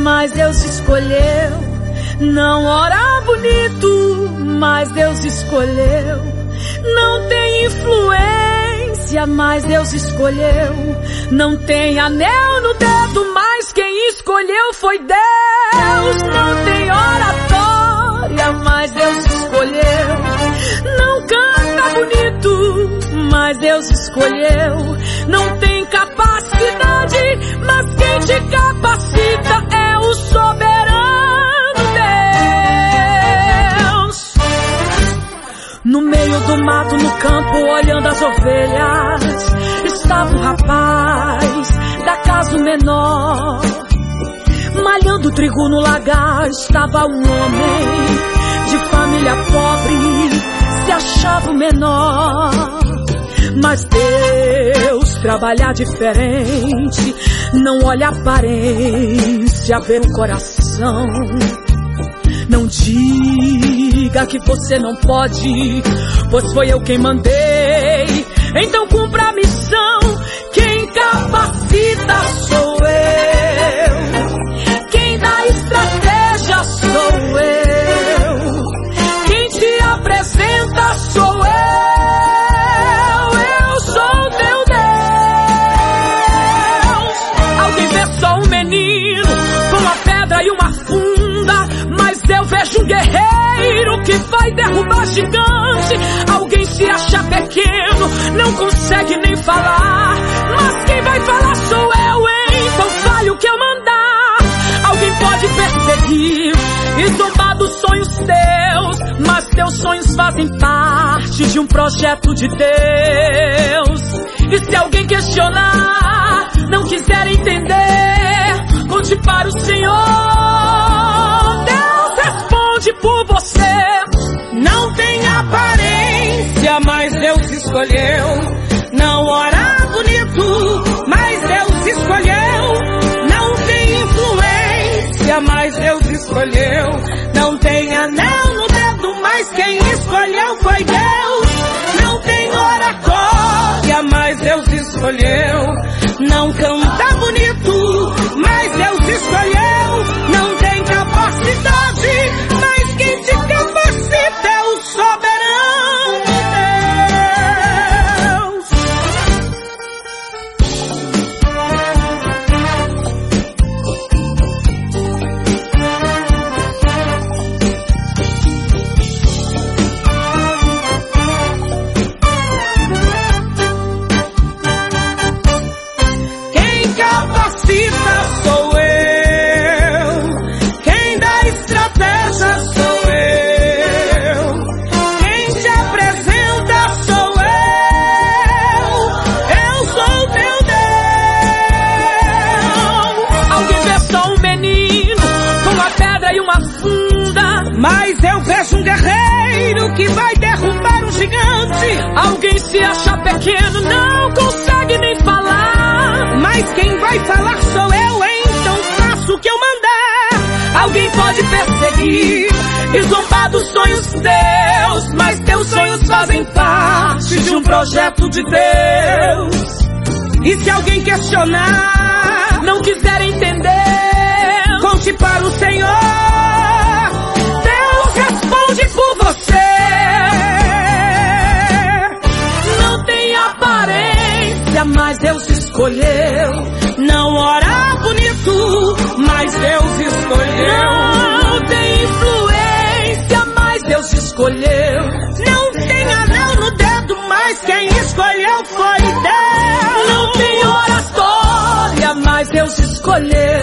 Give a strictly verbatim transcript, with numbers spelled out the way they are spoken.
mas Deus escolheu. Não ora bonito, mas Deus escolheu. Não tem influência, mas Deus escolheu. Não tem anel no dedo, mas quem escolheu foi Deus. Não tem oratória, mas Deus escolheu. Não canta bonito, mas Deus escolheu. Não tem capacidade, mas quem te capacita é o soberano Deus. No meio do mato, no campo, olhando as ovelhas, estava um rapaz da casa menor. Malhando trigo no lagar, estava um homem de família pobre, se achava o menor. Mas Deus trabalha diferente, não olha a aparência, vê o coração. Não diga que você não pode, pois foi eu quem mandei. Então cumpra a missão, quem capacita sou eu. Quem dá estratégia sou eu. Quem te apresenta sou eu. Eu sou teu Deus. Alguém vê só um menino com uma pedra e uma funda, mas eu vejo um guerreiro que vai derrubar gigante. Alguém se acha pequeno, não consegue nem falar, mas quem vai falar sou eu, hein? Então fale o que eu mandar. Alguém pode perseguir e zombar dos sonhos teus, mas teus sonhos fazem parte de um projeto de Deus. E se alguém questionar, não quiser entender, conte para o Senhor. Deus responde por você. Não tem aparência, mas Deus escolheu. Não ora bonito, mas Deus escolheu. Não tem influência, mas Deus escolheu. Não tem anel no dedo, mas quem escolheu foi Deus. Não tem oratória, mas Deus escolheu. Não canta bonito, mas Deus escolheu. Não tem capacidade, mas quem te capacita é o soberano Deus. Quem capacita sou eu. Quem dá estratégia sou eu. Quem te apresenta sou eu. Eu sou teu Deus. Alguém vê só um menino com uma pedra e uma funda, mas eu vejo um guerreiro que vai derrubar um gigante. Alguém se acha pequeno, não consegue nem falar, mas quem vai falar sou eu, então faço o que eu mandar. Alguém pode perseguir e zombar dos sonhos teus, mas teus sonhos fazem parte de um projeto de Deus. E se alguém questionar, não quiser entender, conte para o Senhor. Deus responde por você. Não tem aparência, mas Deus escolheu. Não ora bonito, mas Deus escolheu. Não tem influência, mas Deus escolheu. Não tem anel no dedo, mas quem escolheu foi Deus. Não tem oratória, mas Deus escolheu.